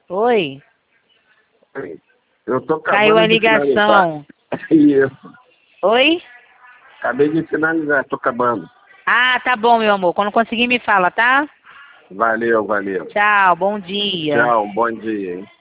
Oi? Eu tô Caiu a acabando de finalizar. ligação. Isso. Oi? Acabei de finalizar, tô acabando. Ah, tá bom, meu amor. Quando conseguir, me fala, tá? Valeu, valeu. Tchau, bom dia. Tchau, bom dia, hein?